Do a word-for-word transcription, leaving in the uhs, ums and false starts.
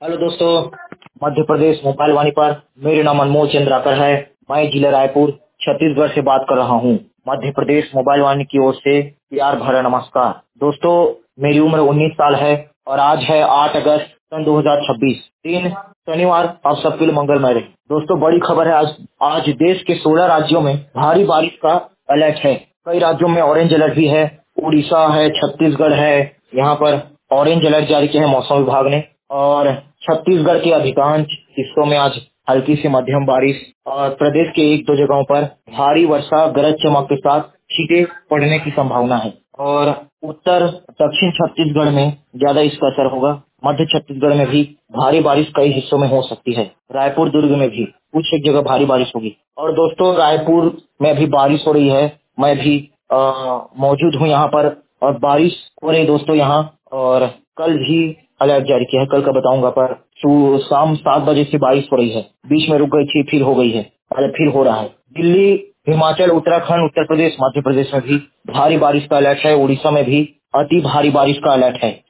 Hello दोस्तों, Madhya Pradesh mobile वाणी पर मेरा नाम अनमोल चंद्राकर है। मैं जिला रायपुर छत्तीसगढ़ से बात कर रहा हूँ। मध्य प्रदेश मोबाइल वाणी की ओर से प्यार भरा नमस्कार। दोस्तों, मेरी उम्र उन्नीस साल है और आज है आठ अगस्त सन दो हज़ार छब्बीस, दिन शनिवार। आप सबके लिए मंगलमय रहे। दोस्तों, बड़ी खबर है। आज आज देश के सोलह राज्यों में भारी बारिश का अलर्ट है। कई राज्यों में ऑरेंज अलर्ट भी है। उड़ीसा है, छत्तीसगढ़ है, यहाँ पर ऑरेंज अलर्ट जारी किया है मौसम विभाग ने। और छत्तीसगढ़ के अधिकांश हिस्सों में आज हल्की से मध्यम बारिश और प्रदेश के एक दो जगहों पर भारी वर्षा गरज चमक के साथ छींटे पड़ने की संभावना है। और उत्तर दक्षिण छत्तीसगढ़ में ज्यादा इसका असर होगा। मध्य छत्तीसगढ़ में भी भारी बारिश कई हिस्सों में हो सकती है। रायपुर दुर्ग में भी कुछ एक जगह भारी बारिश होगी। और दोस्तों, रायपुर में अभी बारिश हो रही है। मैं भी अ, मौजूद हूँ यहाँ पर और बारिश हो रही है दोस्तों यहाँ। और कल भी अलर्ट जारी किया है, कल का बताऊंगा। पर सु- शाम सात बजे से बारिश हो रही है। बीच में रुक गई थी, फिर हो गई है, अरे फिर हो रहा है। दिल्ली, हिमाचल, उत्तराखंड, उत्तर प्रदेश, मध्य प्रदेश में भी भारी बारिश का अलर्ट है। उड़ीसा में भी अति भारी बारिश का अलर्ट है।